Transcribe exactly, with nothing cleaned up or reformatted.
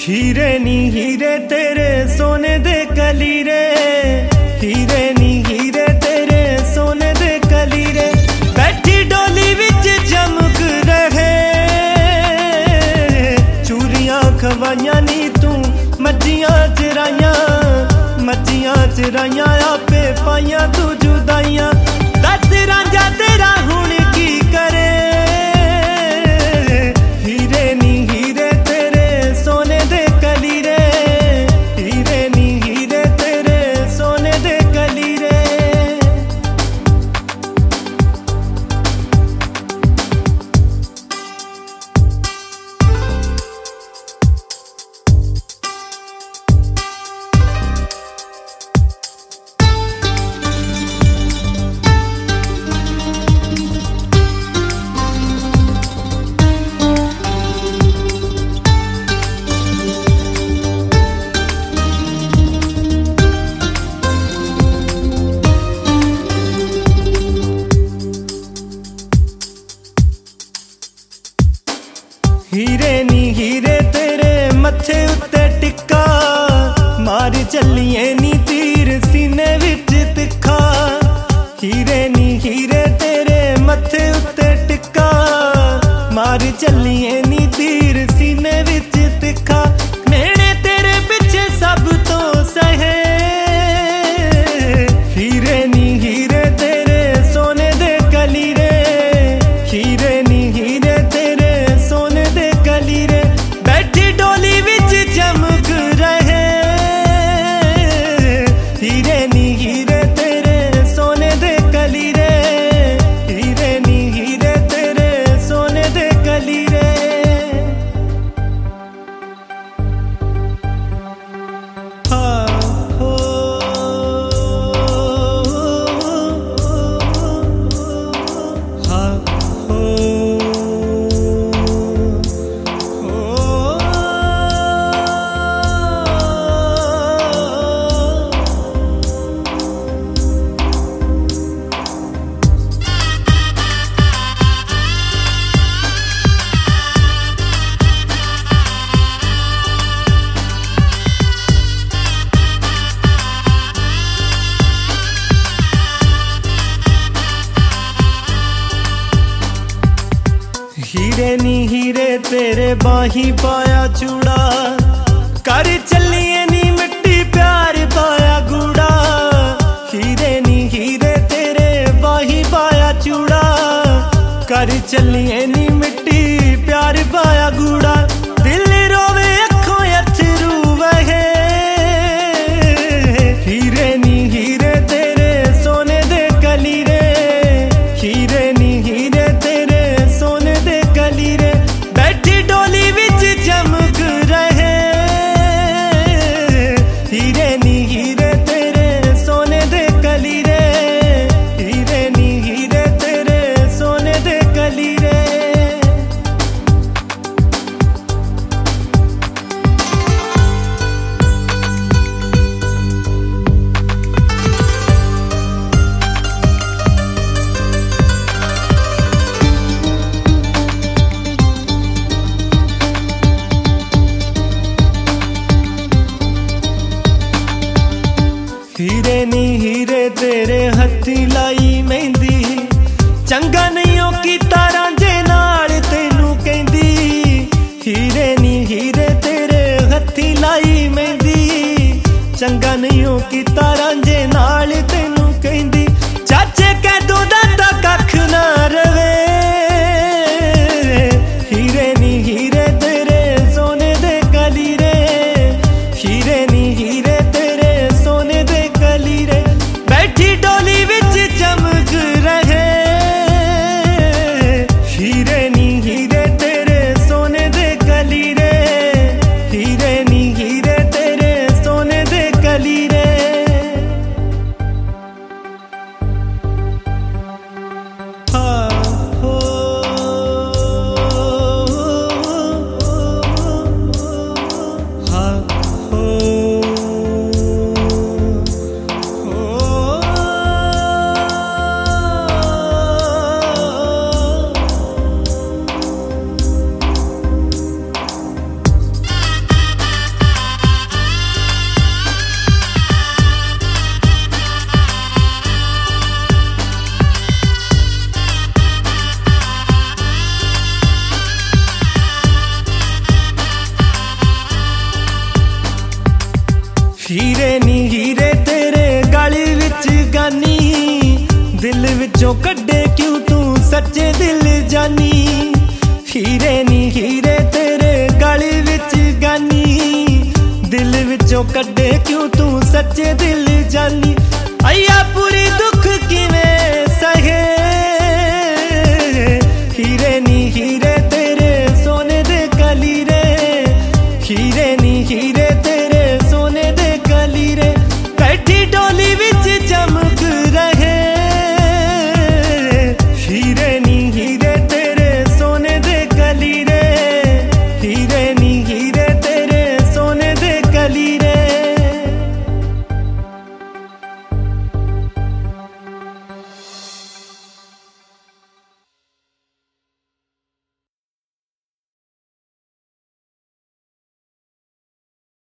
हीरे नी हीरे तेरे सोने दे कलीरे, हीरे नी हीरे तेरे सोने दे कलीरे, बैठी डोली विच चमक रहे। चूरियां खवाइयां नी तू मज्जियां चराइयां, मज्जियां चराइयां आपे पाइयां तू जुदाइयां। दस रांझा तेरा हुण की करे, हीरे नी हीरे तेरे सोने दे कलीरे, हीरे नी हीरे तेरे सोने दे कलीरे। हीरे नी हीरे तेरे मत्थे उत्ते टिक्का, मार चलिए नी तीर सीने विच तिखा। हीरे नी हीरे तेरे मत्थे उत्ते टिक्का, मार चलिए नी तीर सीने विच तिखा। मेरे तेरे पिछे सब तो सहे, हीरे नी हीरे तेरे सोने दे कलीरे, हीरे नी हीरे तेरे सोने दे कलीरे, बैठी डोली विच चमक रहे। हीरे नी हीरे तेरे सोने दे कलीरे, हीरे नी हीरे तेरे सोने दे कलीरे। हाँ हो हाँ हो हीरे नी हीरे तेरे बाही पाया चूड़ा, कर चलिए नी मिट्टी प्यार पाया गूड़ा। हीरे नी हीरे तेरे बाही पाया चूड़ा, कर चलिए नी मिट्टी प्यार पाया गूड़ा। दिल रोवे अखों अथरू वहे, हीरे नी हीरे तेरे सोने दे कलीरे, हीरे नी हीरे तेरे सोने दे कलीरे, बैठी डोली विच चमक रहे। हीरे नी हीरे तेरे सोने दे कलीरे, हीरे नी हीरे तेरे सोने दे कलीरे। हीरे नी हीरे तेरे हत्थी लाई मेहंदी, चंगा नहीं ओ कीता रांझे नाल तेनू कहंदी। हीरे नी हीरे तेरे हत्थी लाई मेहंदी, चंगा नहीं ओ कीता रांझे नाल तेनू कहंदी। चाचे कहदो दादा कख ना रवे, हीरे नी हीरे तेरे सोने दे कलीरे, हीरे नी हीरे तेरे सोने दे कलीरे, बैठी डोली विच चमक रहे। हीरे नी हीरे तेरे सोने दे कलीरे, हीरे नी हीरे तेरे सोने दे कलीरे। हीरे नी हीरे तेरे गली विच गानी, दिल विचों कड्डे क्यों तू सच्चे दिल जानी। हीरे नी हीरे तेरे गली विच गानी, दिल विचों कड्डे क्यों तू सच्चे दिल